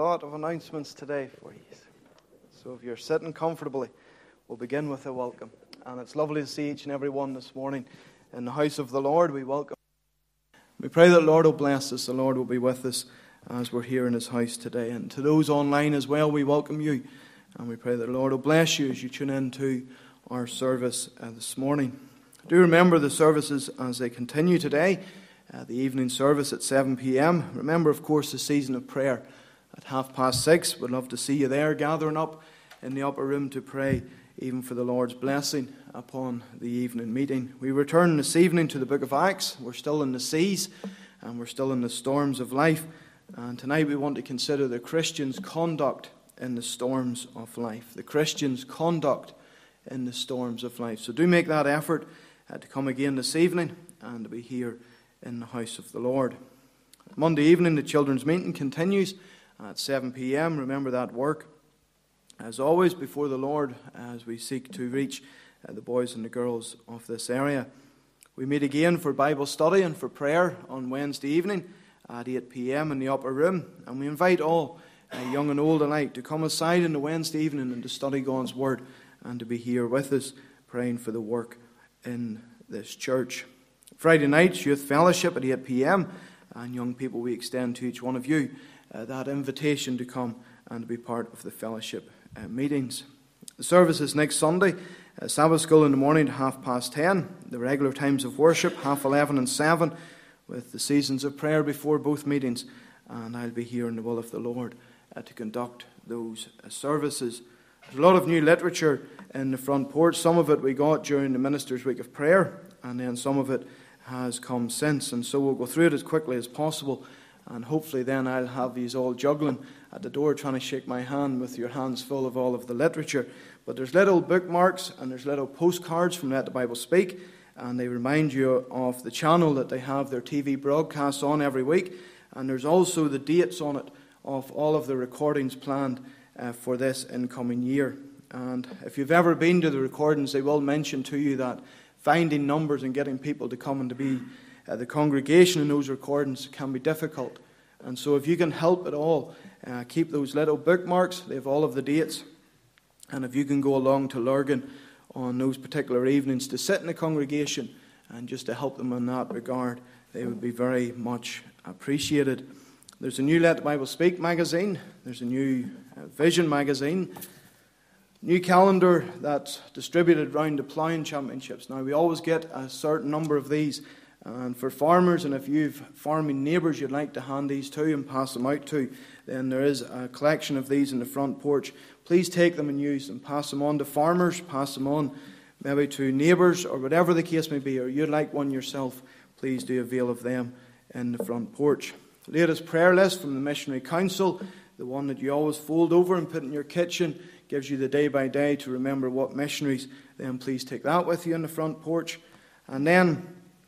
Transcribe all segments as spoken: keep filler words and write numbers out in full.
lot of announcements today for you. So if you're sitting comfortably, we'll begin with a welcome. And it's lovely to see each and every one this morning in the house of the Lord. We welcome. We pray that the Lord will bless us. The Lord will be with us as we're here in His house today. And to those online as well, we welcome you. And we pray that the Lord will bless you as you tune in to our service uh, this morning. Do remember the services as they continue today. Uh, the evening service at seven p.m. Remember, of course, the season of prayer at half past six. We'd love to see you there, gathering up in the upper room to pray, even for the Lord's blessing upon the evening meeting. We return this evening to the book of Acts. We're still in the seas, and we're still in the storms of life. And tonight we want to consider the Christian's conduct in the storms of life. The Christian's conduct in the storms of life. So do make that effort uh, to come again this evening and to be here in the house of the Lord. Monday evening, the children's meeting continues at seven p.m. Remember that work, as always, before the Lord as we seek to reach uh, the boys and the girls of this area. We meet again for Bible study and for prayer on Wednesday evening at eight p.m. in the upper room. And we invite all, uh, young and old alike, to come aside on the Wednesday evening and to study God's Word and to be here with us, praying for the work in this church. Friday nights, youth fellowship at eight p.m. And young people, we extend to each one of you uh, that invitation to come and to be part of the fellowship uh, meetings. The service is next Sunday. Uh, Sabbath school in the morning at half past ten. The regular times of worship, half eleven and seven, with the seasons of prayer before both meetings. And I'll be here in the will of the Lord uh, to conduct those uh, services. There's a lot of new literature in the front porch. Some of it we got during the Minister's Week of Prayer, and then some of it has come since, and so we'll go through it as quickly as possible, and hopefully then I'll have these all juggling at the door trying to shake my hand with your hands full of all of the literature. But there's little bookmarks and there's little postcards from Let the Bible Speak, and they remind you of the channel that they have their T V broadcasts on every week, and there's also the dates on it of all of the recordings planned uh, for this incoming year. And if you've ever been to the recordings, they will mention to you that finding numbers and getting people to come and to be uh, the congregation in those recordings can be difficult. And so if you can help at all, uh, keep those little bookmarks. They have all of the dates. And if you can go along to Lurgan on those particular evenings to sit in the congregation and just to help them in that regard, they would be very much appreciated. There's a new Let the Bible Speak magazine. There's a new uh, Vision magazine. New calendar that's distributed around the ploughing championships. Now, we always get a certain number of these, and for farmers, and if you've farming neighbours you'd like to hand these to and pass them out to, then there is a collection of these in the front porch. Please take them and use them. Pass them on to farmers, pass them on maybe to neighbours, or whatever the case may be, or you'd like one yourself, please do avail of them in the front porch. Latest prayer list from the Missionary Council, the one that you always fold over and put in your kitchen, gives you the day by day to remember what missionaries. Then please take that with you in the front porch. And then,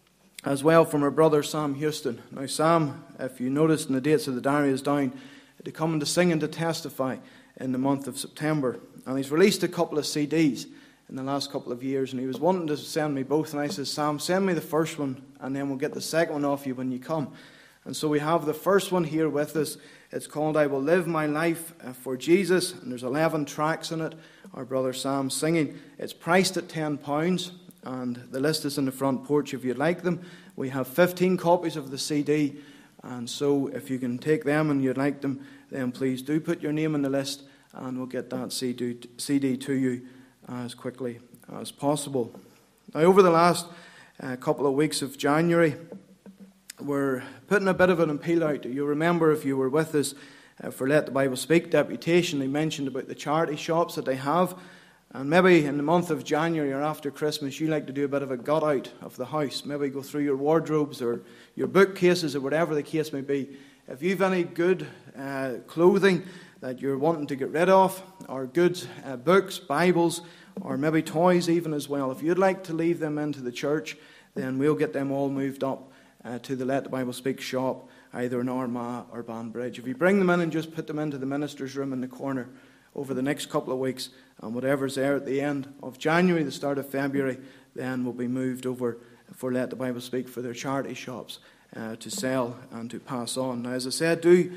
as well, from our brother Sam Houston. Now, Sam, if you noticed in the dates of the diary, is down to come and to sing and to testify in the month of September. And he's released a couple of C Ds in the last couple of years, and he was wanting to send me both. And I said, Sam, send me the first one, and then we'll get the second one off you when you come. And so we have the first one here with us. It's called I Will Live My Life for Jesus, and there's eleven tracks in it. Our brother Sam singing. It's priced at ten pounds, and the list is in the front porch if you'd like them. We have fifteen copies of the C D, and so if you can take them and you'd like them, then please do put your name on the list, and we'll get that C D to you as quickly as possible. Now, over the last uh, couple of weeks of January, we're putting a bit of an appeal out. You remember, if you were with us uh, for Let the Bible Speak deputation, they mentioned about the charity shops that they have. And maybe in the month of January or after Christmas, you like to do a bit of a gut out of the house. Maybe go through your wardrobes or your bookcases or whatever the case may be. If you've any good uh, clothing that you're wanting to get rid of, or good uh, books, Bibles, or maybe toys even as well, if you'd like to leave them into the church, then we'll get them all moved up Uh, to the Let the Bible Speak shop, either in Armagh or Banbridge. If you bring them in and just put them into the minister's room in the corner over the next couple of weeks, and whatever's there at the end of January, the start of February, then will be moved over for Let the Bible Speak for their charity shops uh, to sell and to pass on. Now, as I said, do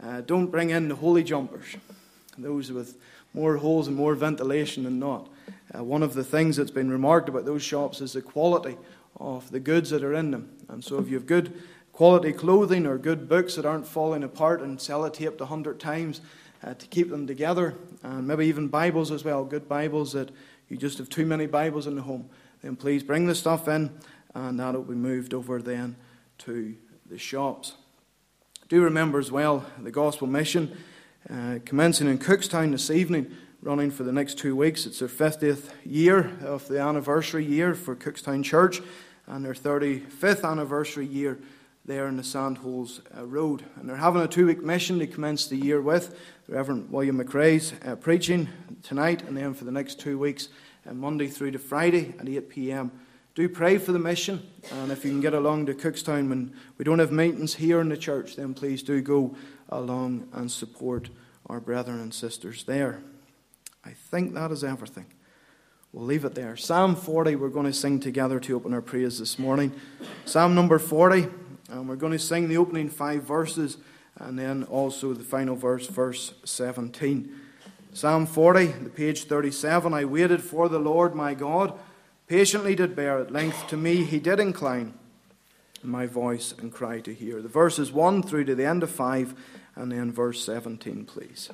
Uh, don't bring in the holy jumpers, those with more holes and more ventilation than not. Uh, one of the things that's been remarked about those shops is the quality of the goods that are in them. And so if you have good quality clothing or good books that aren't falling apart and sellotaped a hundred times uh, to keep them together, and maybe even Bibles as well, good Bibles that you just have too many Bibles in the home, then please bring the stuff in, and that will be moved over then to the shops. Do remember as well the Gospel Mission uh, commencing in Cookstown this evening, running for the next two weeks. It's their fiftieth year of the anniversary year for Cookstown Church, and their thirty-fifth anniversary year there in the Sandholes uh, Road. And they're having a two-week mission to commence the year with. The Reverend William McRae's uh, preaching tonight, and then for the next two weeks, uh, Monday through to Friday at eight p.m. Do pray for the mission, and if you can get along to Cookstown when we don't have meetings here in the church, then please do go along and support our brethren and sisters there. I think that is everything. We'll leave it there. Psalm forty, we're going to sing together to open our praise this morning. Psalm number forty, and we're going to sing the opening five verses, and then also the final verse, verse seventeen. Psalm forty, the page thirty-seven. I waited for the Lord my God, patiently did bear at length to me, he did incline my voice and cry to hear. The verses one through to the end of five, and then verse seventeen, please.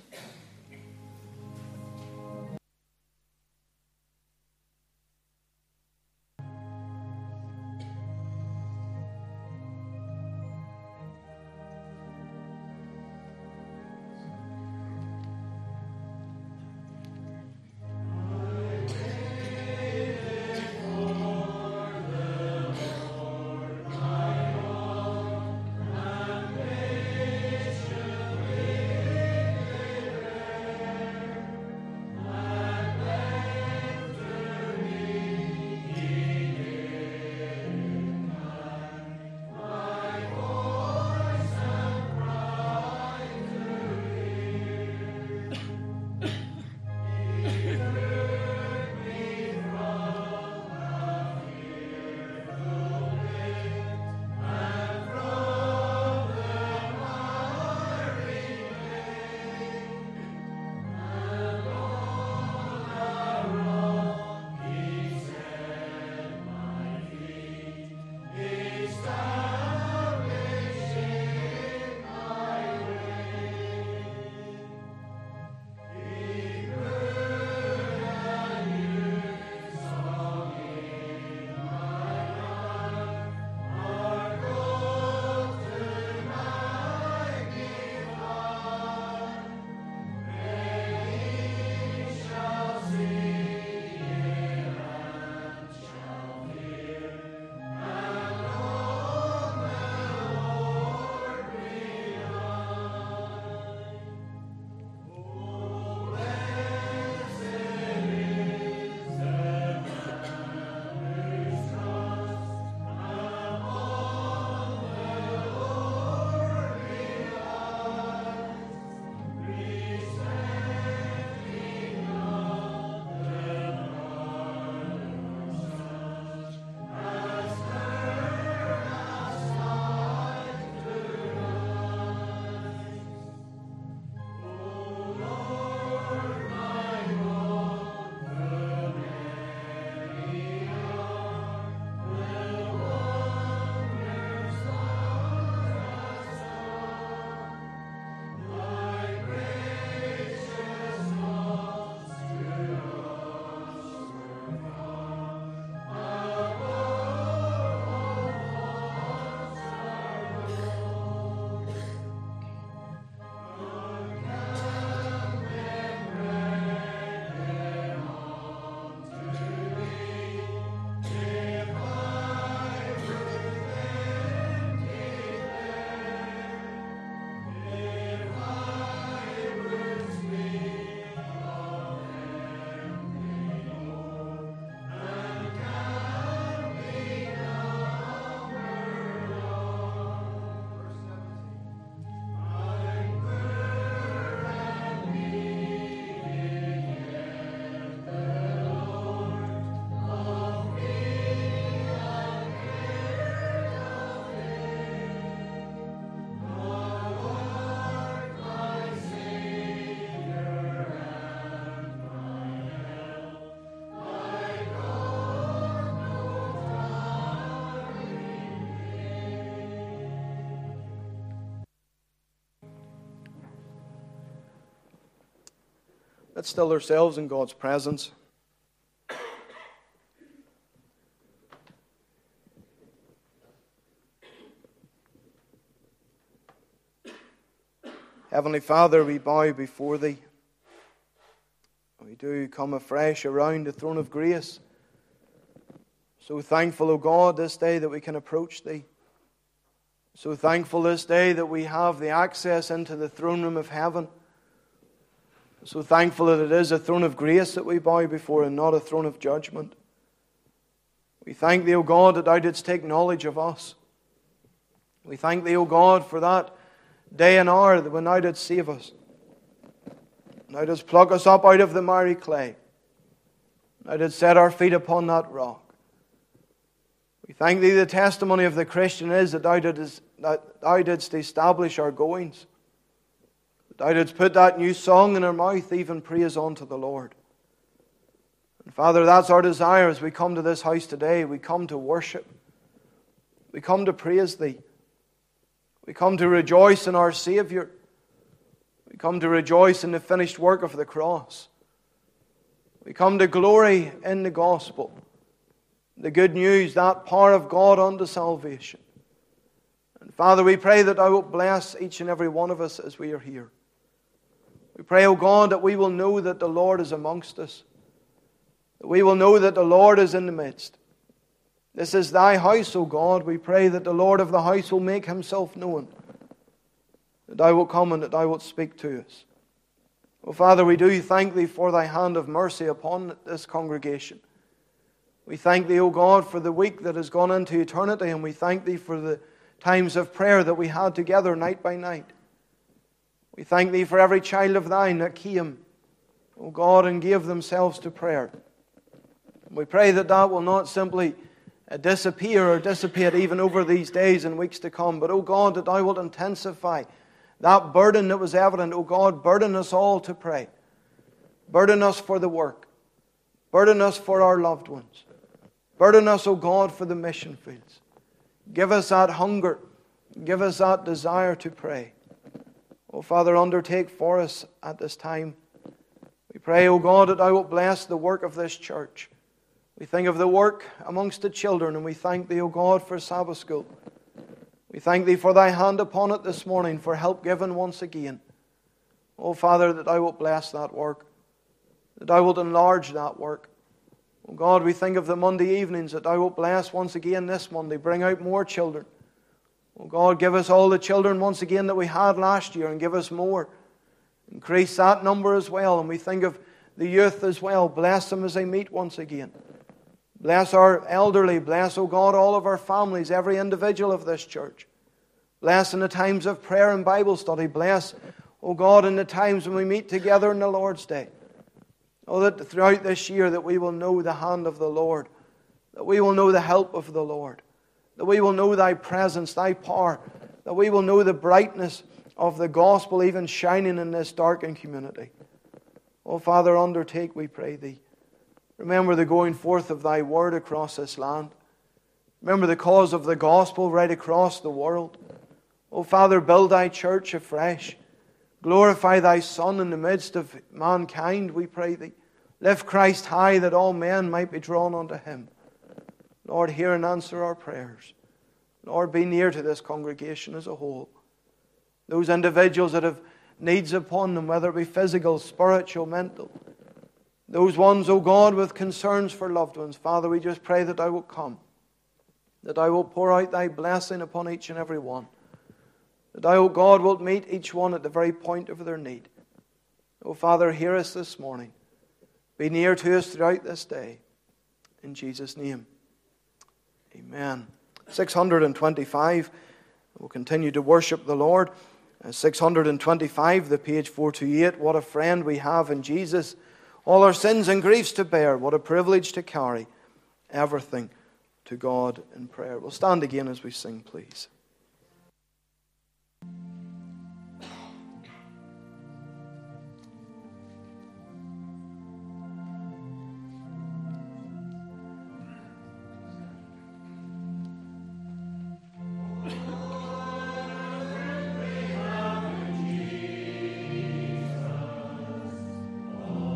Let's still ourselves in God's presence. Heavenly Father, we bow before Thee. We do come afresh around the throne of grace. So thankful, O God, this day that we can approach Thee. So thankful this day that we have the access into the throne room of heaven. So thankful that it is a throne of grace that we bow before and not a throne of judgment. We thank Thee, O God, that Thou didst take knowledge of us. We thank Thee, O God, for that day and hour when Thou didst save us. Thou didst pluck us up out of the miry clay. Thou didst set our feet upon that rock. We thank Thee, the testimony of the Christian is that Thou didst, that thou didst establish our goings. That Thou didst put that new song in our mouth, even praise unto the Lord. And Father, that's our desire as we come to this house today. We come to worship. We come to praise Thee. We come to rejoice in our Savior. We come to rejoice in the finished work of the cross. We come to glory in the gospel. The good news, that power of God unto salvation. And Father, we pray that Thou wilt bless each and every one of us as we are here. We pray, O God, that we will know that the Lord is amongst us. That we will know that the Lord is in the midst. This is Thy house, O God. We pray that the Lord of the house will make Himself known. That Thou wilt come and that Thou wilt speak to us. O Father, we do thank Thee for Thy hand of mercy upon this congregation. We thank Thee, O God, for the week that has gone into eternity, and we thank Thee for the times of prayer that we had together night by night. We thank Thee for every child of Thine that came, O God, and gave themselves to prayer. We pray that that will not simply disappear or dissipate even over these days and weeks to come, but, O God, that Thou wilt intensify that burden that was evident. O God, burden us all to pray. Burden us for the work. Burden us for our loved ones. Burden us, O God, for the mission fields. Give us that hunger. Give us that desire to pray. O Father, undertake for us at this time. We pray, O God, that Thou wilt bless the work of this church. We think of the work amongst the children, and we thank Thee, O God, for Sabbath school. We thank Thee for Thy hand upon it this morning, for help given once again. O Father, that Thou wilt bless that work, that Thou wilt enlarge that work. O God, we think of the Monday evenings, that Thou wilt bless once again this Monday. Bring out more children. O God, give us all the children once again that we had last year, and give us more. Increase that number as well. And we think of the youth as well. Bless them as they meet once again. Bless our elderly. Bless, O God, all of our families, every individual of this church. Bless in the times of prayer and Bible study. Bless, O God, in the times when we meet together on the Lord's Day. Oh, that throughout this year that we will know the hand of the Lord. That we will know the help of the Lord. That we will know Thy presence, Thy power. That we will know the brightness of the gospel even shining in this darkened community. Oh, Father, undertake, we pray Thee. Remember the going forth of Thy word across this land. Remember the cause of the gospel right across the world. Oh, Father, build Thy church afresh. Glorify Thy Son in the midst of mankind, we pray Thee. Lift Christ high that all men might be drawn unto Him. Lord, hear and answer our prayers. Lord, be near to this congregation as a whole. Those individuals that have needs upon them, whether it be physical, spiritual, mental. Those ones, O God, with concerns for loved ones. Father, we just pray that Thou wilt come. That Thou wilt pour out Thy blessing upon each and every one. That Thou, O God, wilt meet each one at the very point of their need. O Father, hear us this morning. Be near to us throughout this day. In Jesus' name. Amen. six hundred twenty-five. We'll continue to worship the Lord. Uh, six hundred twenty-five, the page four twenty-eight. What a friend we have in Jesus. All our sins and griefs to bear. What a privilege to carry everything to God in prayer. We'll stand again as we sing, please. Oh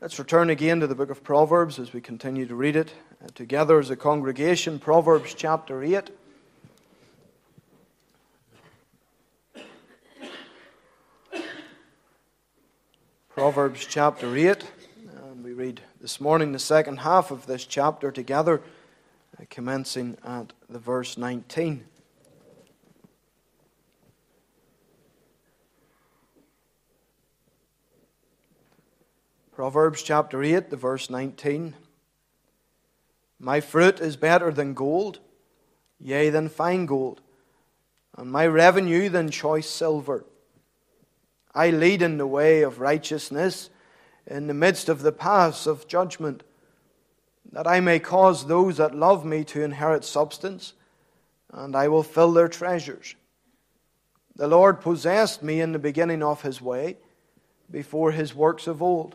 Let's return again to the book of Proverbs as we continue to read it uh, together as a congregation. Proverbs chapter eight. Proverbs chapter eight. And we read this morning the second half of this chapter together, uh, commencing at the verse nineteen. Proverbs chapter eight, the verse nineteen. My fruit is better than gold, yea, than fine gold, and my revenue than choice silver. I lead in the way of righteousness, in the midst of the paths of judgment, that I may cause those that love me to inherit substance, and I will fill their treasures. The Lord possessed me in the beginning of his way, before his works of old.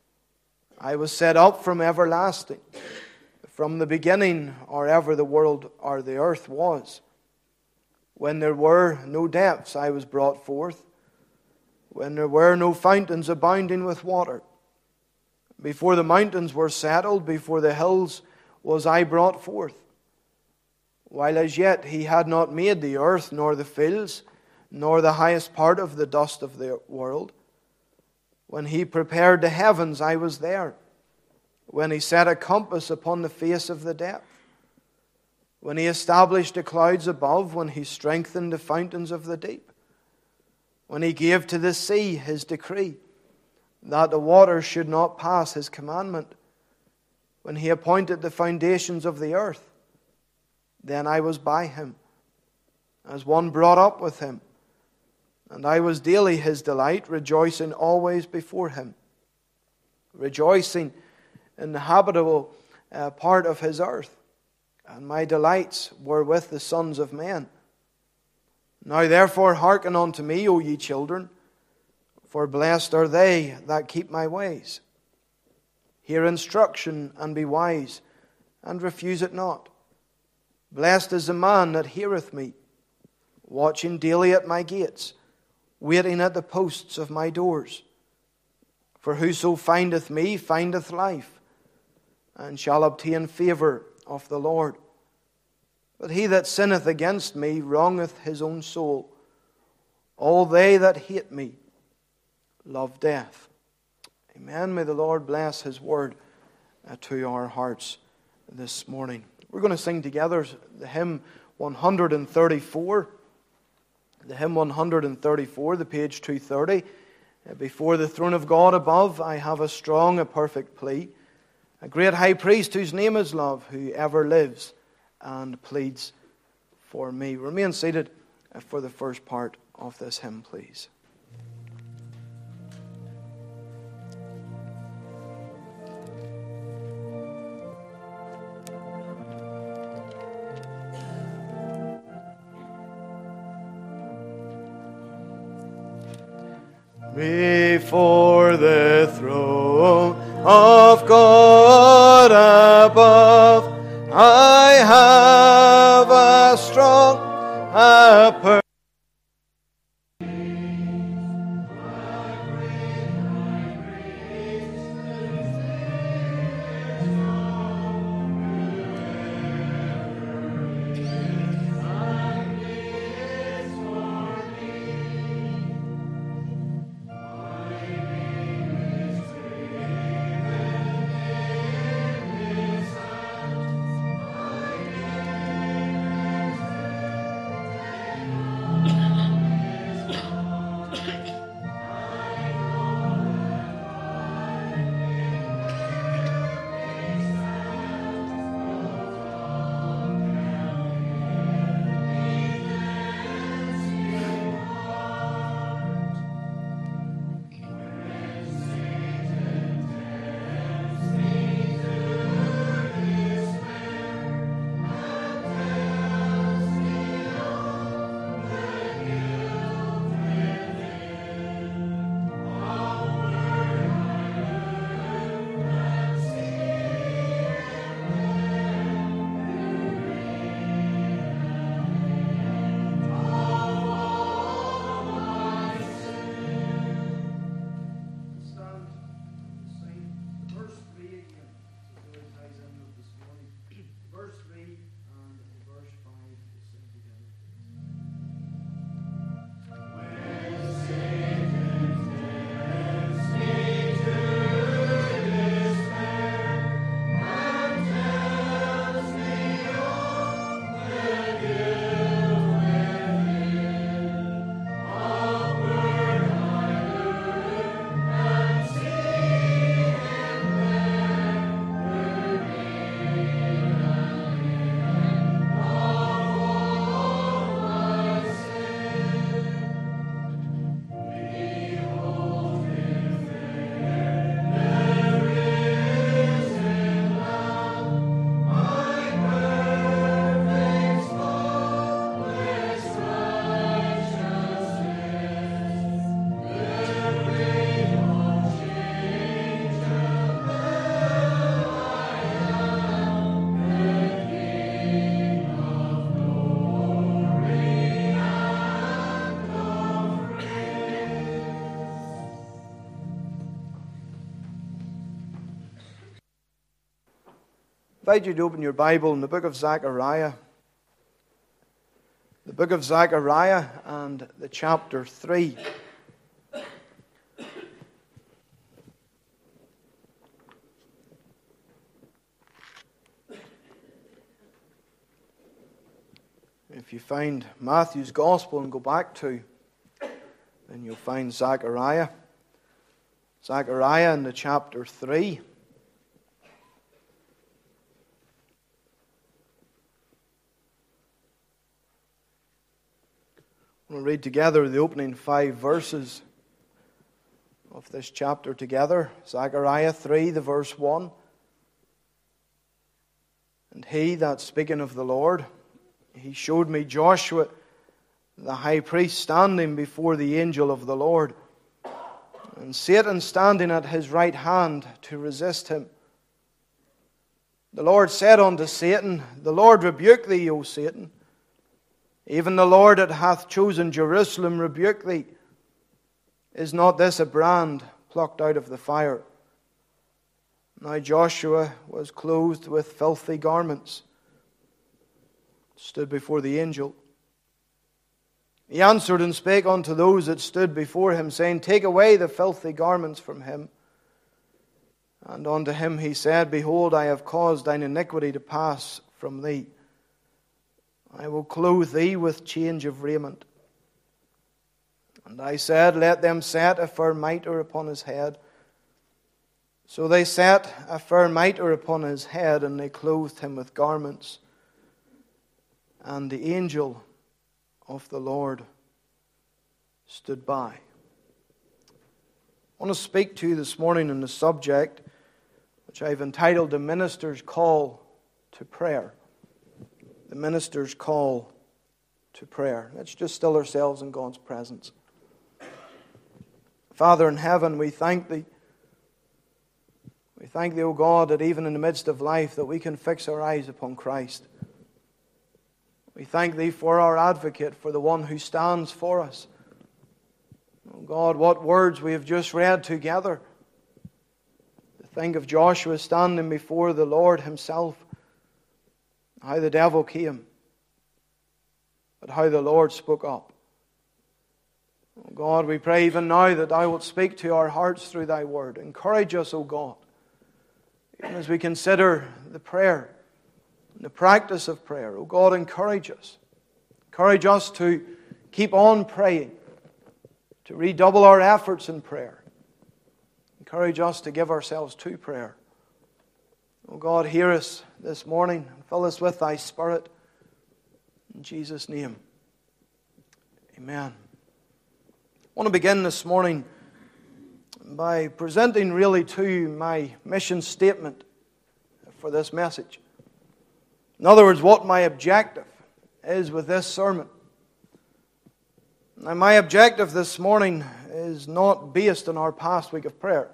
I was set up from everlasting, from the beginning, or ever the world or the earth was. When there were no depths, I was brought forth, when there were no fountains abounding with water. Before the mountains were settled, before the hills was I brought forth. While as yet he had not made the earth, nor the fields, nor the highest part of the dust of the world. When he prepared the heavens, I was there. When he set a compass upon the face of the depth. When he established the clouds above. When he strengthened the fountains of the deep. When he gave to the sea his decree, that the waters should not pass his commandment. When he appointed the foundations of the earth, then I was by him, as one brought up with him. And I was daily his delight, rejoicing always before him. Rejoicing in the habitable uh, part of his earth. And my delights were with the sons of men. Now therefore hearken unto me, O ye children, for blessed are they that keep my ways. Hear instruction and be wise, and refuse it not. Blessed is the man that heareth me, watching daily at my gates, waiting at the posts of my doors. For whoso findeth me findeth life, and shall obtain favour of the Lord. But he that sinneth against me wrongeth his own soul. All they that hate me love death. Amen. May the Lord bless his word to our hearts this morning. We're going to sing together the hymn one thirty-four. The hymn one thirty-four, the page two thirty. Before the throne of God above, I have a strong, a perfect plea. A great high priest whose name is love, who ever lives and pleads for me. Remain seated for the first part of this hymn, please. Before the throne of God above, I have a strong, a perfect invite you to open your Bible in the book of Zechariah. The book of Zechariah and the chapter three. If you find Matthew's Gospel and go back to, then you'll find Zechariah. Zechariah in the chapter three. We'll read together the opening five verses of this chapter together. Zechariah three, the verse one. And he that speaking of the Lord, he showed me Joshua, the high priest, standing before the angel of the Lord, and Satan standing at his right hand to resist him. The Lord said unto Satan, The Lord rebuke thee, O Satan. Even the Lord that hath chosen Jerusalem rebuke thee. Is not this a brand plucked out of the fire? Now Joshua was clothed with filthy garments, stood before the angel. He answered and spake unto those that stood before him, saying, Take away the filthy garments from him. And unto him he said, Behold, I have caused thine iniquity to pass from thee. I will clothe thee with change of raiment. And I said, Let them set a fair mitre upon his head. So they set a fair mitre upon his head, and they clothed him with garments. And the angel of the Lord stood by. I want to speak to you this morning on the subject which I've entitled The Minister's Call to Prayer. The Minister's Call to Prayer. Let's just still ourselves in God's presence. Father in heaven, we thank Thee. We thank Thee, O God, that even in the midst of life that we can fix our eyes upon Christ. We thank Thee for our advocate, for the one who stands for us. Oh God, what words we have just read together. To think of Joshua standing before the Lord Himself. How the devil came, but how the Lord spoke up. Oh God, we pray even now that Thou wilt speak to our hearts through Thy word. Encourage us, O God, even as we consider the prayer and the practice of prayer. O God, encourage us. Encourage us to keep on praying, to redouble our efforts in prayer. Encourage us to give ourselves to prayer. O God, hear us this morning and fill us with Thy Spirit. In Jesus' name, amen. I want to begin this morning by presenting really to you my mission statement for this message. In other words, what my objective is with this sermon. Now, my objective this morning is not based on our past week of prayer.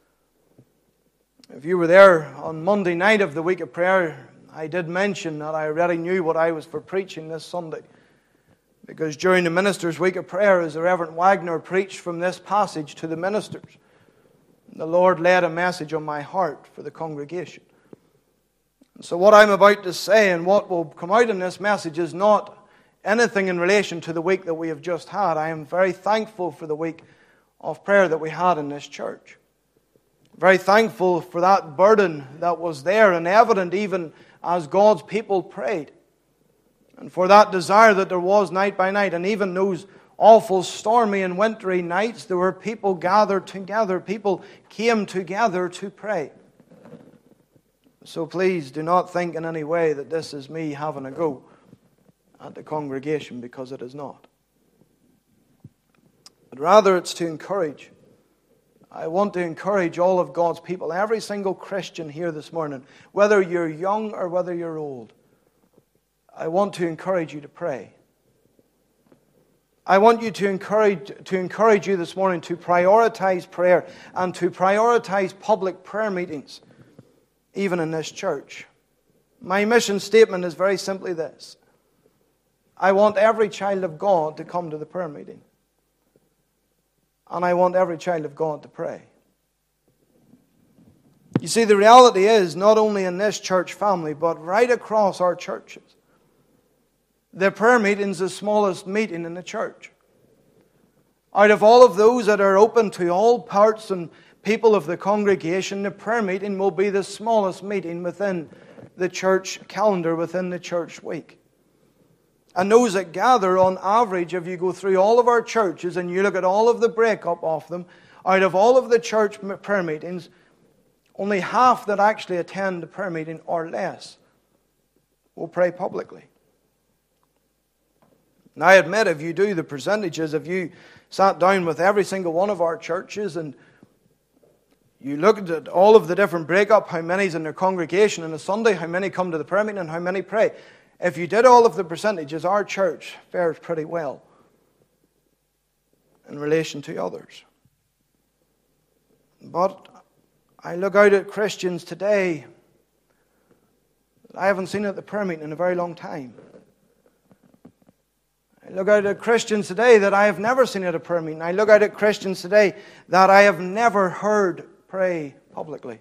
If you were there on Monday night of the week of prayer, I did mention that I already knew what I was for preaching this Sunday. Because during the minister's week of prayer, as the Reverend Wagner preached from this passage to the ministers, the Lord laid a message on my heart for the congregation. And so what I'm about to say and what will come out in this message is not anything in relation to the week that we have just had. I am very thankful for the week of prayer that we had in this church. Very thankful for that burden that was there and evident even as God's people prayed. And for that desire that there was night by night. And even those awful stormy and wintry nights, there were people gathered together. People came together to pray. So please do not think in any way that this is me having a go at the congregation, because it is not. But rather it's to encourage. I want to encourage all of God's people, every single Christian here this morning, whether you're young or whether you're old. I want to encourage you to pray. I want you to encourage to encourage you this morning to prioritize prayer and to prioritize public prayer meetings, even in this church. My mission statement is very simply this. I want every child of God to come to the prayer meeting. And I want every child of God to pray. You see, the reality is, not only in this church family, but right across our churches, the prayer meeting is the smallest meeting in the church. Out of all of those that are open to all parts and people of the congregation, the prayer meeting will be the smallest meeting within the church calendar, within the church week. And those that gather, on average, if you go through all of our churches and you look at all of the breakup of them, out of all of the church prayer meetings, only half that actually attend the prayer meeting or less will pray publicly. Now, I admit, if you do the percentages, if you sat down with every single one of our churches and you looked at all of the different breakup, how many's in their congregation on a Sunday, how many come to the prayer meeting, and how many pray. If you did all of the percentages, our church fares pretty well in relation to others. But I look out at Christians today that I haven't seen at the prayer meeting in a very long time. I look out at Christians today that I have never seen at a prayer meeting. I look out at Christians today that I have never heard pray publicly.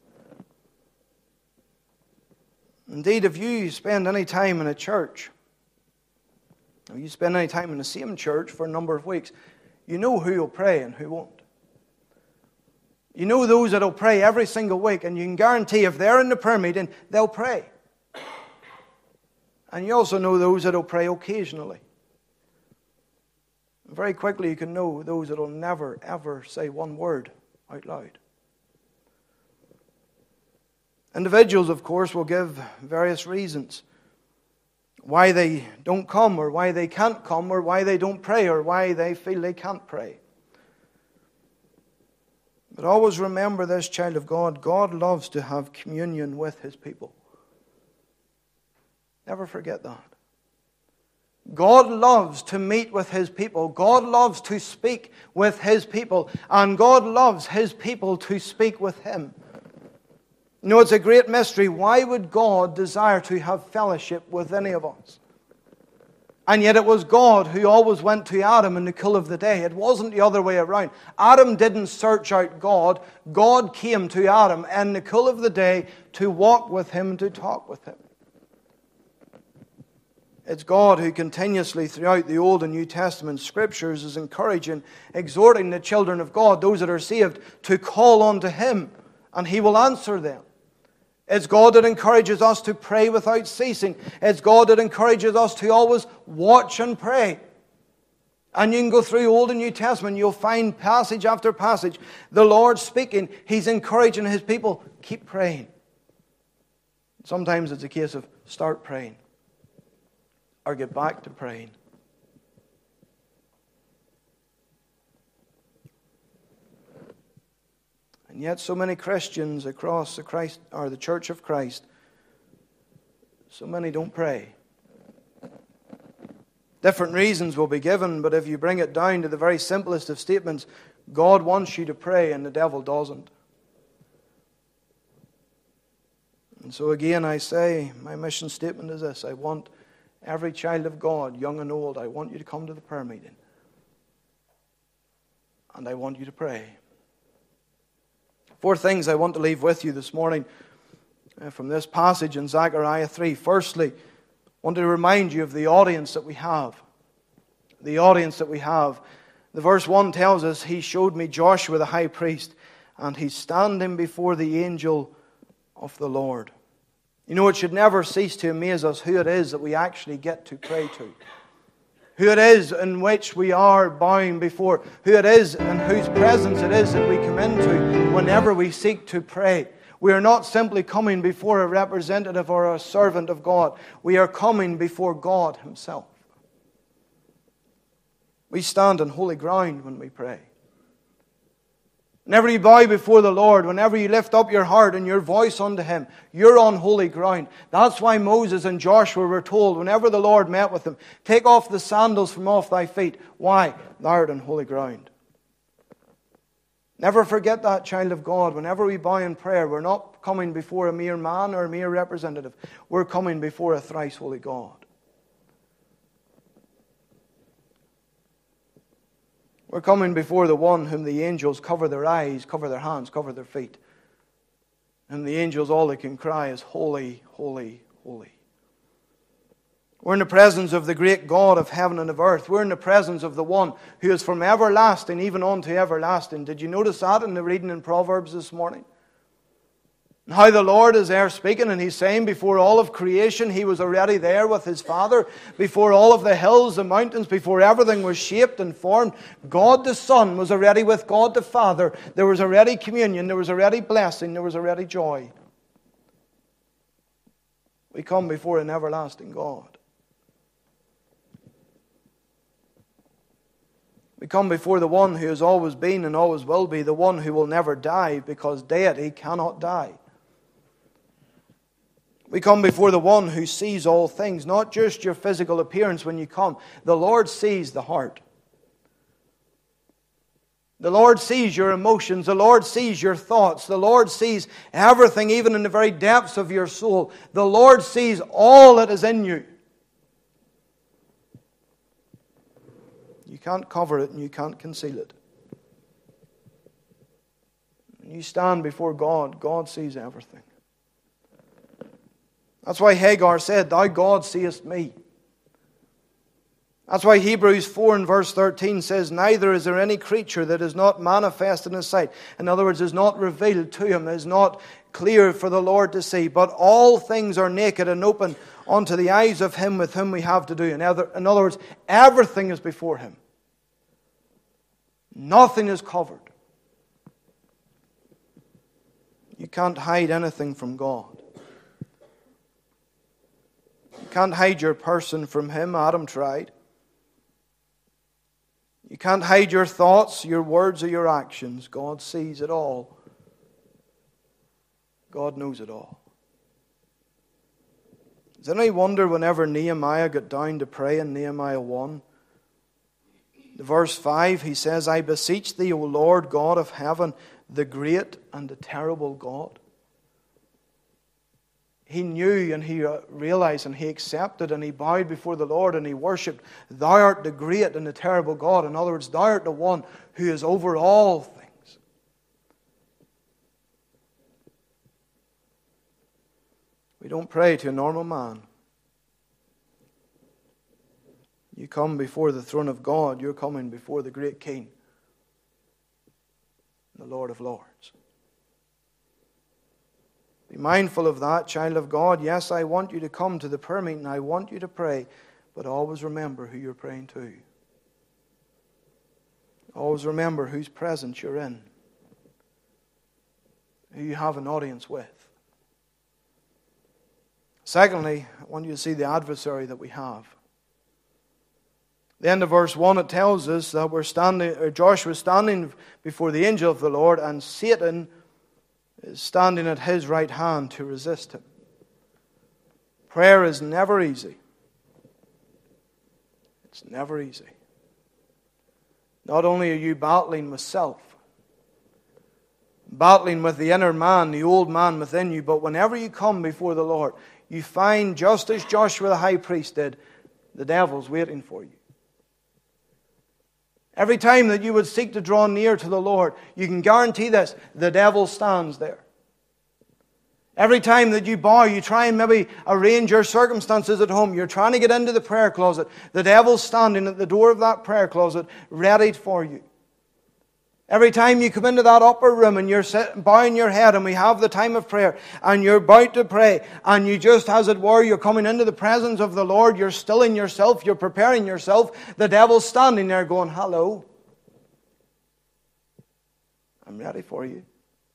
Indeed, if you spend any time in a church, if you spend any time in the same church for a number of weeks, you know who will pray and who won't. You know those that will pray every single week, and you can guarantee if they're in the prayer meeting, they'll pray. And you also know those that will pray occasionally. Very quickly you can know those that will never, ever say one word out loud. Individuals, of course, will give various reasons why they don't come, or why they can't come, or why they don't pray, or why they feel they can't pray. But always remember this, child of God, God loves to have communion with His people. Never forget that. God loves to meet with His people. God loves to speak with His people. And God loves His people to speak with Him. You know, it's a great mystery. Why would God desire to have fellowship with any of us? And yet it was God who always went to Adam in the cool of the day. It wasn't the other way around. Adam didn't search out God. God came to Adam in the cool of the day to walk with him and to talk with him. It's God who continuously throughout the Old and New Testament Scriptures is encouraging, exhorting the children of God, those that are saved, to call on to Him, and He will answer them. It's God that encourages us to pray without ceasing. It's God that encourages us to always watch and pray. And you can go through Old and New Testament, you'll find passage after passage, the Lord speaking. He's encouraging His people, keep praying. Sometimes it's a case of start praying, or get back to praying. And yet so many Christians across the Christ or the Church of Christ, so many don't pray. Different reasons will be given, but if you bring it down to the very simplest of statements, God wants you to pray and the devil doesn't. And so again I say, my mission statement is this: I want every child of God, young and old, I want you to come to the prayer meeting. And I want you to pray. Four things I want to leave with you this morning from this passage in Zechariah three. Firstly, I want to remind you of the audience that we have. The audience that we have. The verse one tells us, He showed me Joshua the high priest, and he's standing before the angel of the Lord. You know, it should never cease to amaze us who it is that we actually get to pray to. Who it is in which we are bowing before. Who it is in whose presence it is that we come into whenever we seek to pray. We are not simply coming before a representative or a servant of God. We are coming before God Himself. We stand on holy ground when we pray. Whenever you bow before the Lord, whenever you lift up your heart and your voice unto Him, you're on holy ground. That's why Moses and Joshua were told, whenever the Lord met with them, take off the sandals from off thy feet. Why? Thou art on holy ground. Never forget that, child of God. Whenever we bow in prayer, we're not coming before a mere man or a mere representative. We're coming before a thrice holy God. We're coming before the one whom the angels cover their eyes, cover their hands, cover their feet. And the angels, all they can cry is, holy, holy, holy. We're in the presence of the great God of heaven and of earth. We're in the presence of the one who is from everlasting even unto everlasting. Did you notice that in the reading in Proverbs this morning? And how the Lord is there speaking, and He's saying before all of creation He was already there with His Father. Before all of the hills, the mountains, before everything was shaped and formed, God the Son was already with God the Father. There was already communion, there was already blessing, there was already joy. We come before an everlasting God. We come before the one who has always been and always will be, the one who will never die, because deity cannot die. We come before the one who sees all things, not just your physical appearance when you come. The Lord sees the heart. The Lord sees your emotions. The Lord sees your thoughts. The Lord sees everything, even in the very depths of your soul. The Lord sees all that is in you. You can't cover it and you can't conceal it. When you stand before God, God sees everything. That's why Hagar said, Thou God seest me. That's why Hebrews four and verse thirteen says, Neither is there any creature that is not manifest in His sight. In other words, is not revealed to Him, is not clear for the Lord to see. But all things are naked and open unto the eyes of Him with whom we have to do. In other, in other words, everything is before Him. Nothing is covered. You can't hide anything from God. You can't hide your person from Him. Adam tried. You can't hide your thoughts, your words, or your actions. God sees it all. God knows it all. Is it any wonder whenever Nehemiah got down to pray in Nehemiah one? Verse five, he says, I beseech thee, O Lord God of heaven, the great and the terrible God. He knew and he realized and he accepted and he bowed before the Lord and he worshipped. Thou art the great and the terrible God. In other words, Thou art the one who is over all things. We don't pray to a normal man. You come before the throne of God, you're coming before the great King, the Lord of Lords. Be mindful of that, child of God. Yes, I want you to come to the prayer meeting. I want you to pray. But always remember who you're praying to. Always remember whose presence you're in. Who you have an audience with. Secondly, I want you to see the adversary that we have. The end of verse one, it tells us that we're standing, or Joshua was standing before the angel of the Lord, and Satan is standing at his right hand to resist him. Prayer is never easy. It's never easy. Not only are you battling with self, battling with the inner man, the old man within you, but whenever you come before the Lord, you find, just as Joshua the high priest did, the devil's waiting for you. Every time that you would seek to draw near to the Lord, you can guarantee this, the devil stands there. Every time that you bow, you try and maybe arrange your circumstances at home. You're trying to get into the prayer closet. The devil's standing at the door of that prayer closet, ready for you. Every time you come into that upper room and you're sitting, bowing your head and we have the time of prayer and you're about to pray and you just, as it were, you're coming into the presence of the Lord, you're stilling yourself, you're preparing yourself, the devil's standing there going, hello, I'm ready for you.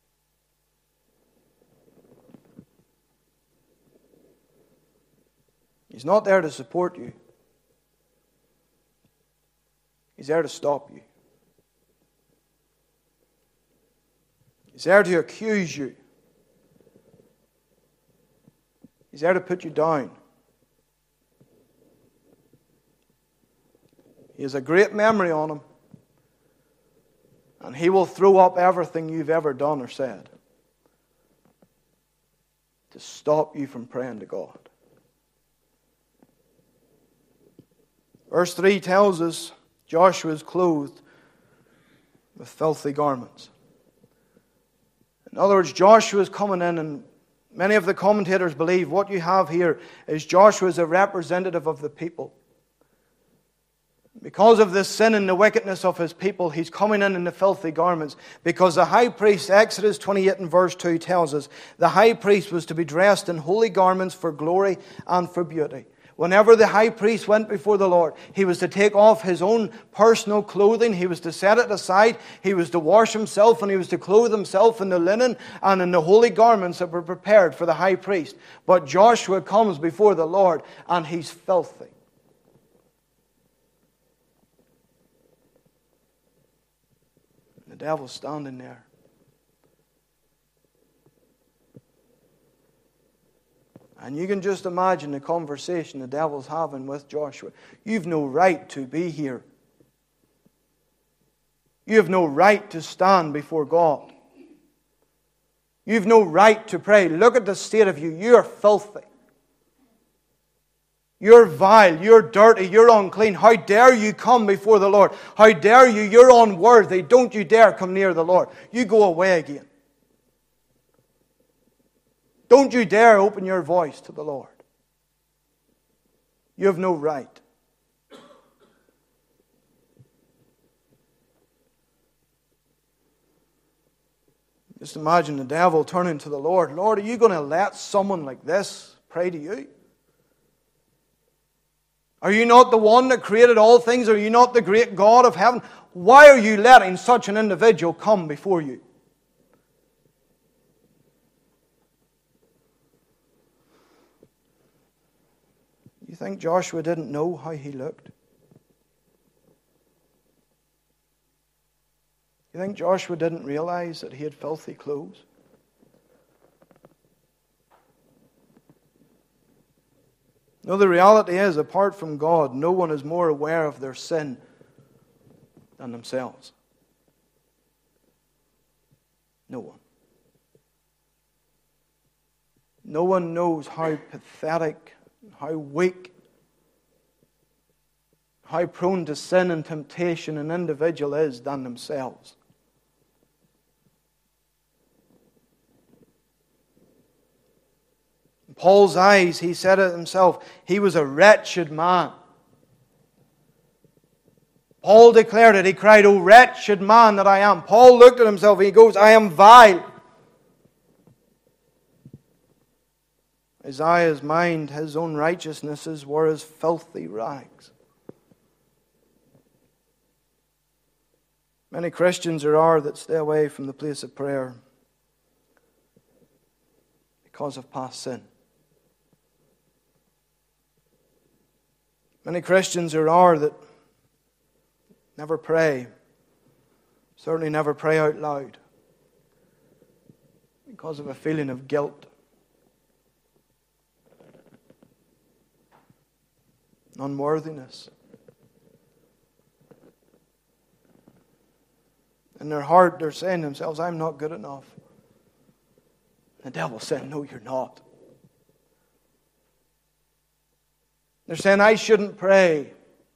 He's not there to support you. He's there to stop you. He's there to accuse you. He's there to put you down. He has a great memory on him. And he will throw up everything you've ever done or said to stop you from praying to God. Verse three tells us Joshua is clothed with filthy garments. In other words, Joshua is coming in, and many of the commentators believe what you have here is Joshua is a representative of the people. Because of the sin and the wickedness of his people, he's coming in in the filthy garments. Because the high priest, Exodus twenty-eight and verse two tells us, the high priest was to be dressed in holy garments for glory and for beauty. Whenever the high priest went before the Lord, he was to take off his own personal clothing. He was to set it aside. He was to wash himself, and he was to clothe himself in the linen and in the holy garments that were prepared for the high priest. But Joshua comes before the Lord, and he's filthy. The devil's standing there. And you can just imagine the conversation the devil's having with Joshua. You've no right to be here. You have no right to stand before God. You've no right to pray. Look at the state of you. You're filthy. You're vile. You're dirty. You're unclean. How dare you come before the Lord? How dare you? You're unworthy. Don't you dare come near the Lord. You go away again. Don't you dare open your voice to the Lord. You have no right. Just imagine the devil turning to the Lord. Lord, are you going to let someone like this pray to you? Are you not the one that created all things? Are you not the great God of heaven? Why are you letting such an individual come before you? You think Joshua didn't know how he looked? You think Joshua didn't realize that he had filthy clothes? No, the reality is, apart from God, no one is more aware of their sin than themselves. No one. No one knows how pathetic, how weak, how prone to sin and temptation an individual is than themselves. In Paul's eyes, he said it himself, he was a wretched man. Paul declared it. He cried, "O wretched man that I am." Paul looked at himself and he goes, "I am vile." Isaiah's mind, his own righteousnesses were as filthy rags. Many Christians there are that stay away from the place of prayer because of past sin. Many Christians there are that never pray, certainly never pray out loud, because of a feeling of guilt. Unworthiness. In their heart, they're saying to themselves, "I'm not good enough." The devil's saying, "No, you're not." They're saying, "I shouldn't pray."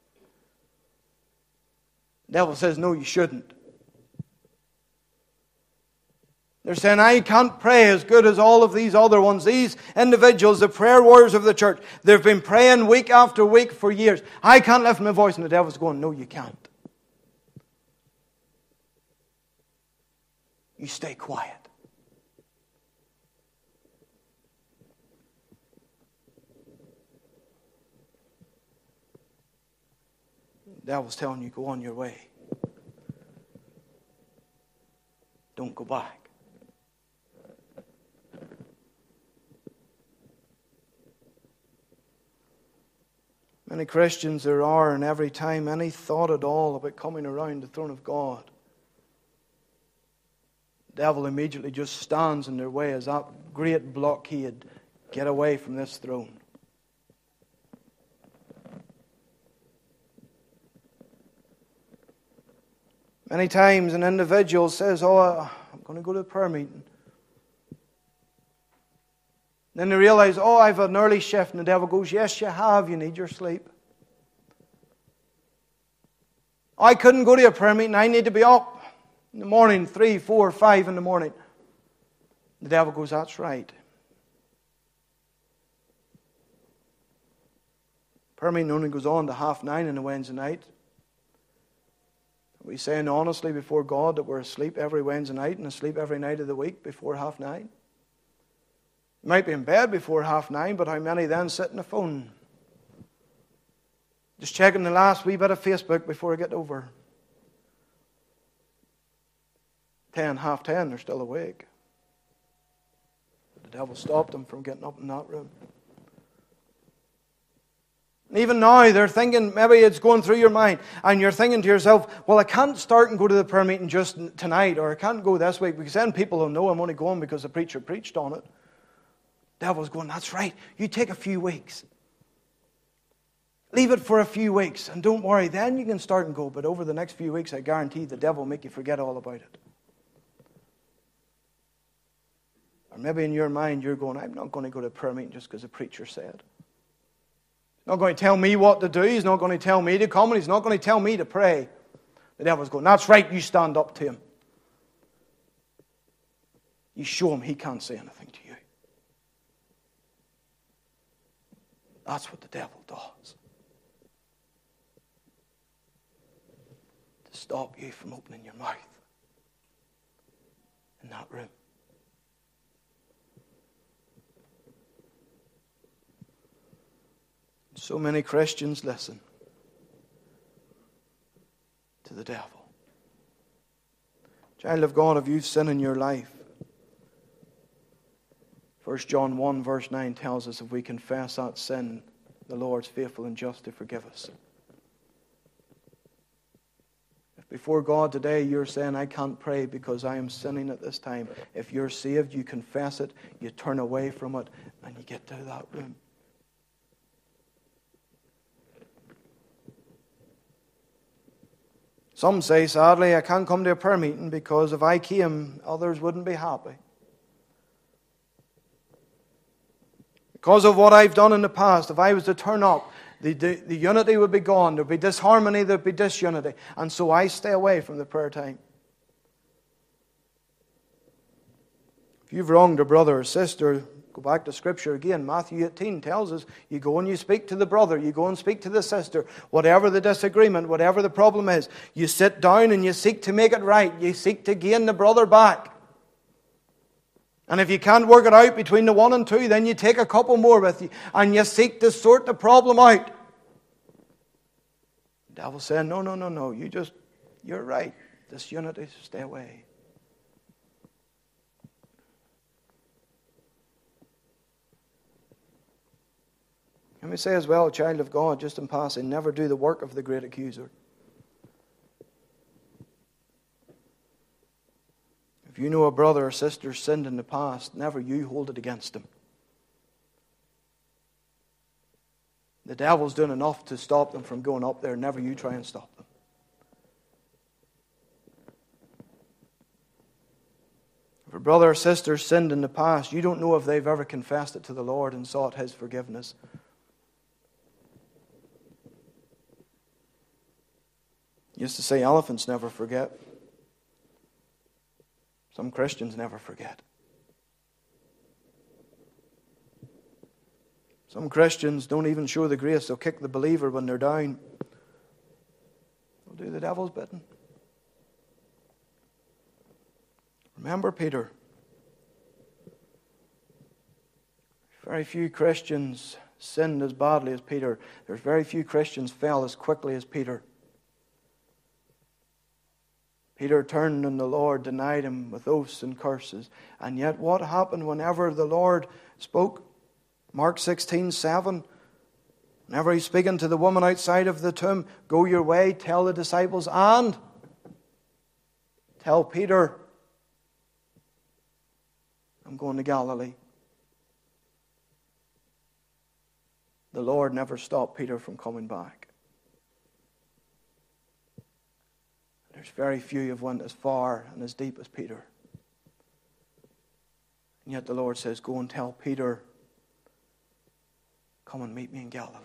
The devil says, "No, you shouldn't." They're saying, "I can't pray as good as all of these other ones." These individuals, the prayer warriors of the church, they've been praying week after week for years. "I can't lift my voice." And the devil's going, "No, you can't. You stay quiet." The devil's telling you, go on your way. Don't go back. Many Christians there are, and every time any thought at all about coming around the throne of God, the devil immediately just stands in their way as that great blockade. Get away from this throne. Many times an individual says, "Oh, I'm going to go to a prayer meeting." Then they realize, "Oh, I've an early shift." And the devil goes, "Yes, you have. You need your sleep." "I couldn't go to a prayer meeting. I need to be up in the morning, three, four, five in the morning." The devil goes, that's right. Prayer meeting only goes on to half nine on a Wednesday night. Are we saying honestly before God that we're asleep every Wednesday night and asleep every night of the week before half nine? You might be in bed before half nine, but how many then sit on the phone? Just checking the last wee bit of Facebook before I get over. Ten, half ten, they're still awake. The devil stopped them from getting up in that room. And even now, they're thinking, maybe it's going through your mind, and you're thinking to yourself, well, I can't start and go to the prayer meeting just tonight, or I can't go this week, because then people will know I'm only going because the preacher preached on it. The devil's going, that's right, you take a few weeks. Leave it for a few weeks, and don't worry, then you can start and go, but over the next few weeks, I guarantee the devil will make you forget all about it. Or maybe in your mind, you're going, I'm not going to go to a prayer meeting just because the preacher said. He's not going to tell me what to do. He's not going to tell me to come, and he's not going to tell me to pray. The devil's going, that's right, you stand up to him. You show him he can't say anything to you. That's what the devil does. To stop you from opening your mouth in that room. So many Christians listen to the devil. Child of God, if you've sin in your life, First John one verse nine tells us if we confess that sin, the Lord's faithful and just to forgive us. If before God today you're saying, I can't pray because I am sinning at this time, if you're saved, you confess it, you turn away from it, and you get to that room. Some say, sadly, I can't come to a prayer meeting because if I came, others wouldn't be happy. Because of what I've done in the past, if I was to turn up, the, the, the unity would be gone. There would be disharmony, there would be disunity. And so I stay away from the prayer time. If you've wronged a brother or sister, go back to Scripture again. Matthew eighteen tells us, you go and you speak to the brother, you go and speak to the sister. Whatever the disagreement, whatever the problem is, you sit down and you seek to make it right. You seek to gain the brother back. And if you can't work it out between the one and two, then you take a couple more with you and you seek to sort the problem out. The devil's saying, no, no, no, no, you just, you're right. This unity, stay away. Let me say as well, child of God, just in passing, never do the work of the great accuser. If you know a brother or sister sinned in the past, never you hold it against them. The devil's doing enough to stop them from going up there. Never you try and stop them. If a brother or sister sinned in the past, you don't know if they've ever confessed it to the Lord and sought His forgiveness. Used to say elephants never forget. Some Christians never forget. Some Christians don't even show the grace. They'll kick the believer when they're down. They'll do the devil's bidding. Remember Peter. Very few Christians sinned as badly as Peter. There's very few Christians fell as quickly as Peter. Peter turned and the Lord denied him with oaths and curses. And yet what happened whenever the Lord spoke? Mark sixteen seven. Whenever He's speaking to the woman outside of the tomb, go your way, tell the disciples, and tell Peter, I'm going to Galilee. The Lord never stopped Peter from coming back. There's very few who have went as far and as deep as Peter. And yet the Lord says, go and tell Peter, come and meet me in Galilee.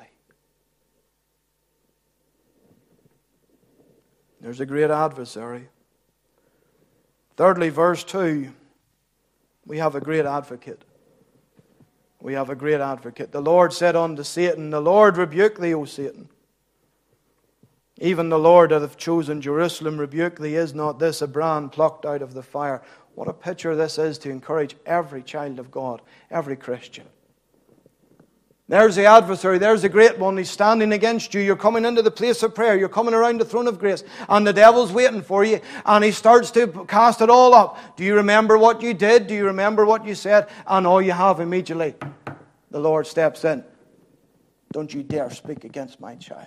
There's a great adversary. Thirdly, verse two. We have a great advocate. We have a great advocate. The Lord said unto Satan, the Lord rebuke thee, O Satan. Even the Lord that hath chosen Jerusalem rebuke thee. Is not this a brand plucked out of the fire? What a picture this is to encourage every child of God, every Christian. There's the adversary, there's the great one. He's standing against you. You're coming into the place of prayer. You're coming around the throne of grace. And the devil's waiting for you. And he starts to cast it all up. Do you remember what you did? Do you remember what you said? And all you have immediately, the Lord steps in. Don't you dare speak against my child.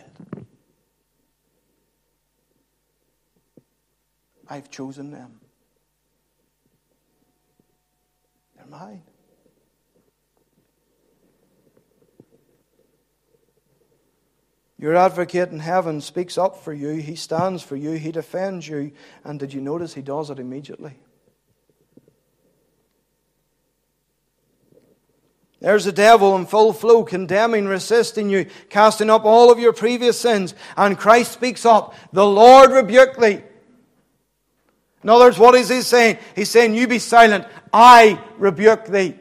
I've chosen them. They're mine. Your advocate in heaven speaks up for you. He stands for you. He defends you. And did you notice he does it immediately? There's the devil in full flow, condemning, resisting you, casting up all of your previous sins. And Christ speaks up. The Lord rebuke thee. In other words, what is he saying? He's saying, you be silent. I rebuke thee.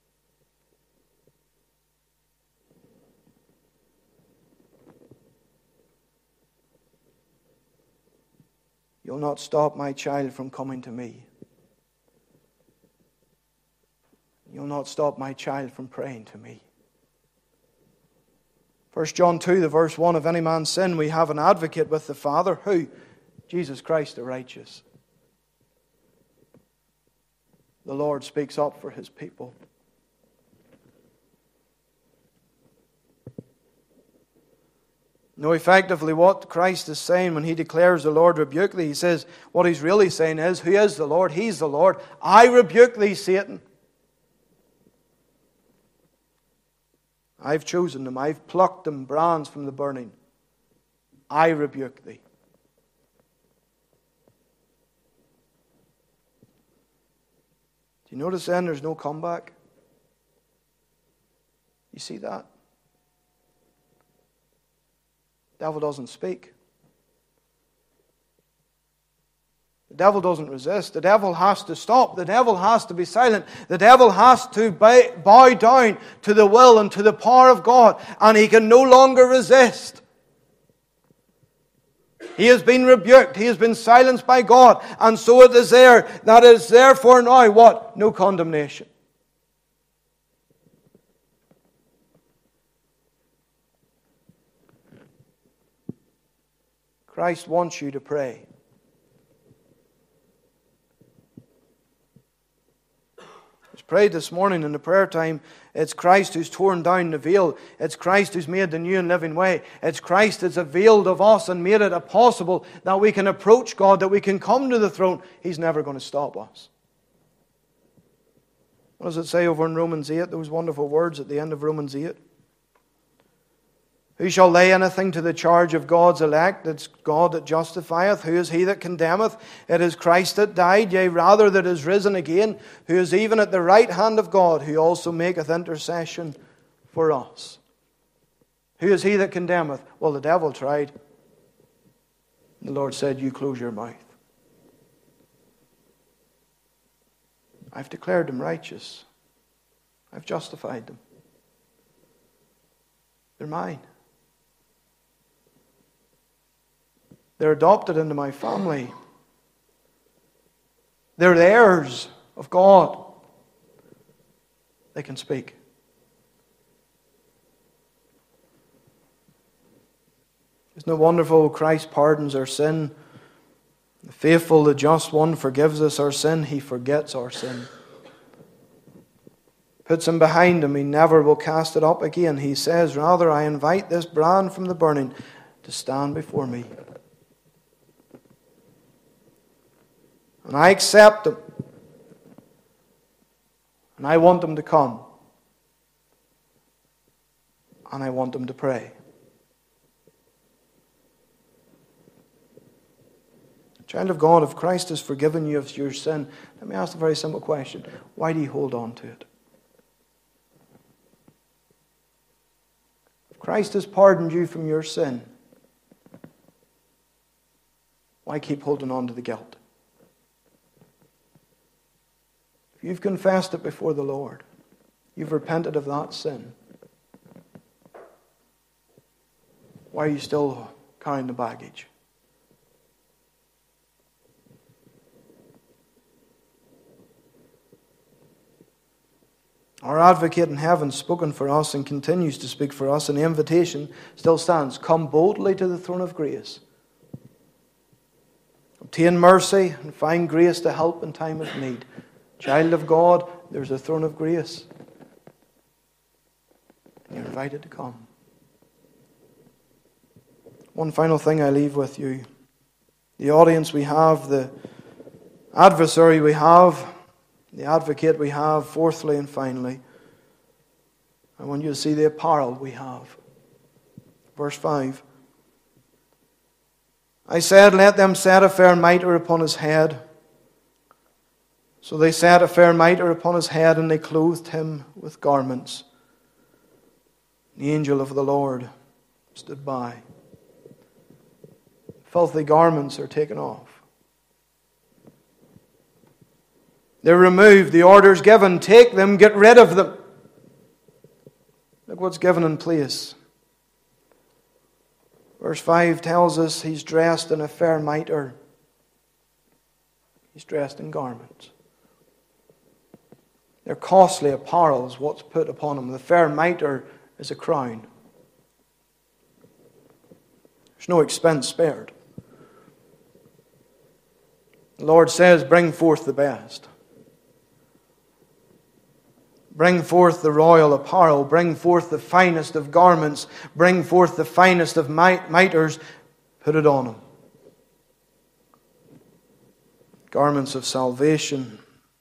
You'll not stop my child from coming to me. You'll not stop my child from praying to me. First John two, the verse one, if any man sin, we have an advocate with the Father. Who? Jesus Christ the righteous. The Lord speaks up for His people. No, effectively what Christ is saying when He declares the Lord rebuke thee, He says what He's really saying is, who is the Lord? He's the Lord. I rebuke thee, Satan. I've chosen them. I've plucked them brands from the burning. I rebuke thee. Do you notice then there's no comeback? You see that? The devil doesn't speak. The devil doesn't resist. The devil has to stop. The devil has to be silent. The devil has to bow down to the will and to the power of God. And he can no longer resist. He has been rebuked. He has been silenced by God. And so it is there. That is therefore now what? No condemnation. Christ wants you to pray. As prayed this morning in the prayer time, it's Christ who's torn down the veil. It's Christ who's made the new and living way. It's Christ that's availed of us and made it possible that we can approach God, that we can come to the throne. He's never going to stop us. What does it say over in Romans eight? Those wonderful words at the end of Romans eight. Who shall lay anything to the charge of God's elect? It's God that justifieth. Who is he that condemneth? It is Christ that died, yea, rather that is risen again, who is even at the right hand of God, who also maketh intercession for us. Who is he that condemneth? Well, the devil tried. The Lord said, you close your mouth. I've declared them righteous. I've justified them. They're mine. They're adopted into my family. They're the heirs of God. They can speak. Isn't it wonderful? Christ pardons our sin. The faithful, the just one forgives us our sin. He forgets our sin. Puts him behind him. He never will cast it up again. He says, rather, I invite this brand from the burning to stand before me. And I accept them. And I want them to come. And I want them to pray. Child of God, if Christ has forgiven you of your sin, let me ask a very simple question. Why do you hold on to it? If Christ has pardoned you from your sin, why keep holding on to the guilt? if you've confessed it before the Lord, you've repented of that sin, why are you still carrying the baggage? Our advocate in heaven spoken for us and continues to speak for us, and the invitation still stands. Come boldly to the throne of grace. Obtain mercy and find grace to help in time of need. Child of God, there's a throne of grace. And you're invited to come. One final thing I leave with you. The audience we have, the adversary we have, the advocate we have, fourthly and finally, I want you to see the apparel we have. Verse five. I said, let them set a fair mitre upon his head. So they set a fair mitre upon his head, and they clothed him with garments. The angel of the Lord stood by. Filthy garments are taken off. They're removed. The order's given. Take them, get rid of them. Look what's given in place. Verse five tells us he's dressed in a fair mitre. He's dressed in garments. They're costly apparel is what's put upon him. The fair mitre is a crown. There's no expense spared. The Lord says, bring forth the best. Bring forth the royal apparel. Bring forth the finest of garments. Bring forth the finest of mitres. Put it on him. Garments of salvation.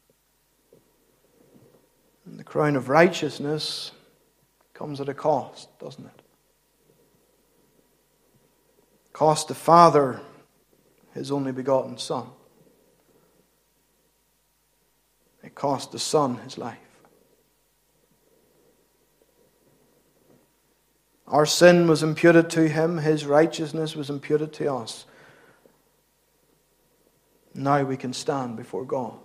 And the crown of righteousness comes at a cost, doesn't it? Cost the Father his only begotten Son. It cost the Son his life. Our sin was imputed to him. His righteousness was imputed to us. Now we can stand before God.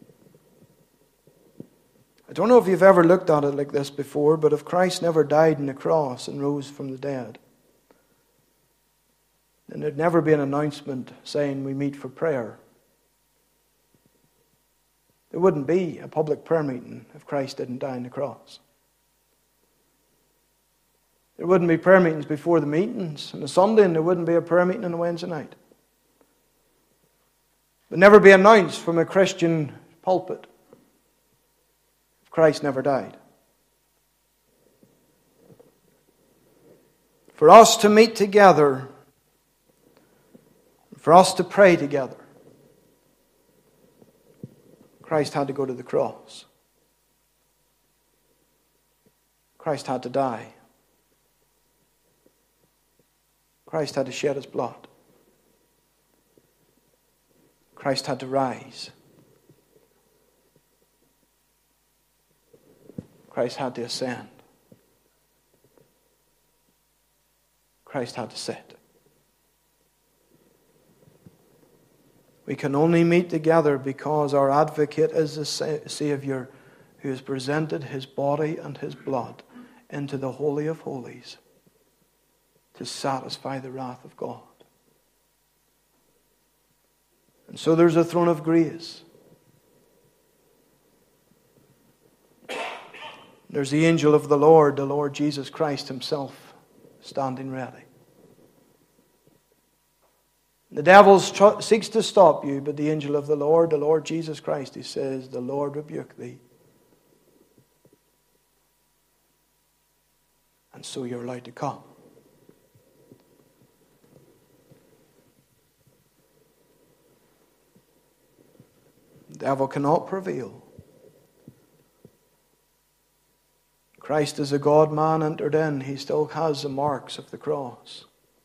I don't know if you've ever looked at it like this before, but if Christ never died on the cross and rose from the dead, then there'd never be an announcement saying we meet for prayer. There wouldn't be a public prayer meeting if Christ didn't die on the cross. There wouldn't be prayer meetings before the meetings on a Sunday, and there wouldn't be a prayer meeting on a Wednesday night. It would never be announced from a Christian pulpit if Christ never died. For us to meet together, for us to pray together, Christ had to go to the cross. Christ had to die. Christ had to shed his blood. Christ had to rise. Christ had to ascend. Christ had to sit. We can only meet together because our advocate is the Savior who has presented his body and his blood into the Holy of Holies to satisfy the wrath of God. And so there's a throne of grace. There's the angel of the Lord, the Lord Jesus Christ himself, standing ready. The devil tr- seeks to stop you, but the angel of the Lord, the Lord Jesus Christ, he says, the Lord rebuke thee. And so you're allowed to come. The devil cannot prevail. Christ as a God-man entered in. He still has the marks of the cross.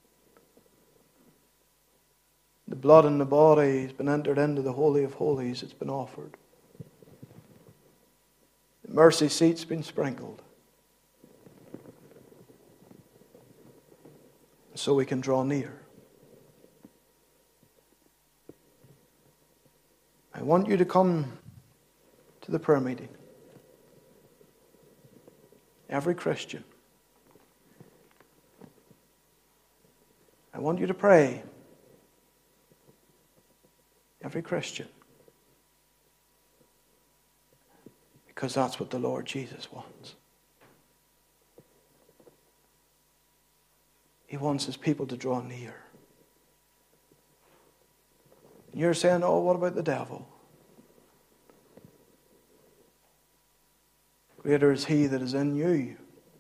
The blood in the body has been entered into the Holy of Holies. It's been offered. The mercy seat's been sprinkled. So we can draw near. I want you to come to the prayer meeting. Every Christian. I want you to pray. Every Christian. Because that's what the Lord Jesus wants. He wants His people to draw near. And you're saying, oh, what about the devil? Greater is He that is in you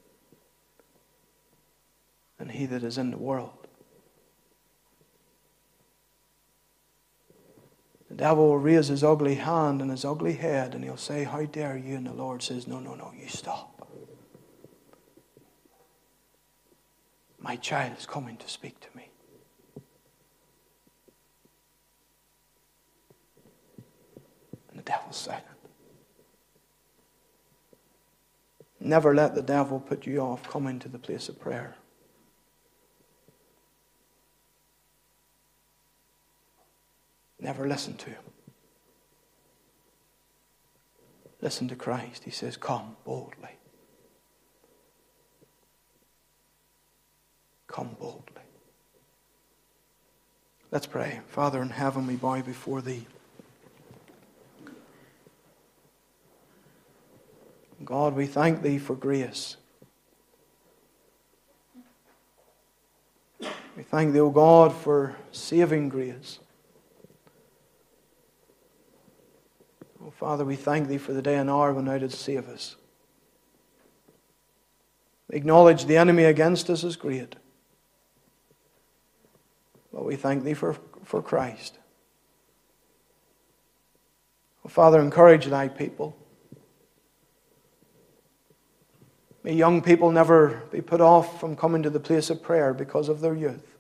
than he that is in the world. The devil will raise his ugly hand and his ugly head, and he'll say, how dare you? And the Lord says, no, no, no, you stop. My child is coming to speak to me. And the devil's silent. Never let the devil put you off coming to the place of prayer. Never listen to him. Listen to Christ. He says, come boldly. Come boldly. Let's pray. Father in heaven, we bow before Thee. God, we thank Thee for grace. We thank Thee, O God, for saving grace. Oh, Father, we thank Thee for the day and hour when Thou didst save us. We acknowledge the enemy against us is great. But we thank Thee for, for Christ. Oh, Father, encourage Thy people. May young people never be put off from coming to the place of prayer because of their youth.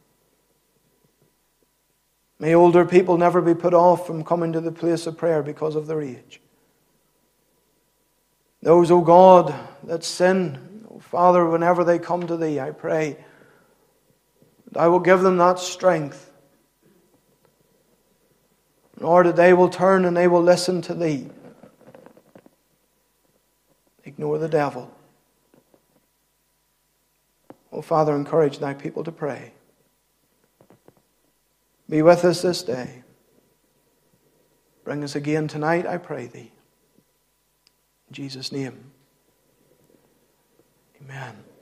May older people never be put off from coming to the place of prayer because of their age. Those, O God, that sin, O Father, whenever they come to Thee, I pray that I will give them that strength, in order that they will turn and they will listen to Thee. Ignore the devil. Oh, Father, encourage Thy people to pray. Be with us this day. Bring us again tonight, I pray Thee. In Jesus' name, amen.